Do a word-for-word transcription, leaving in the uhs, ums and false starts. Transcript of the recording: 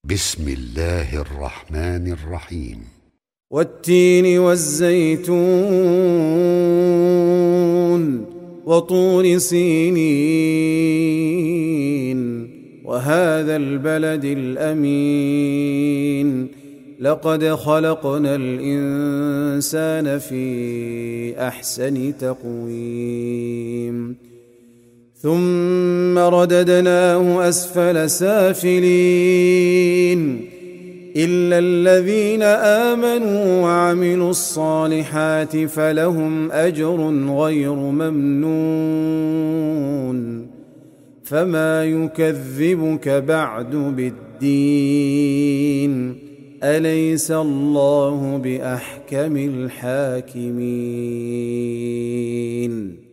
بسم الله الرحمن الرحيم. والتين والزيتون وطور سينين وهذا البلد الأمين لقد خلقنا الإنسان في أحسن تقويم ثم رددناه أسفل سافلين إلا الذين آمنوا وعملوا الصالحات فلهم أجر غير ممنون فما يكذبك بعد بالدين أليس الله بأحكم الحاكمين.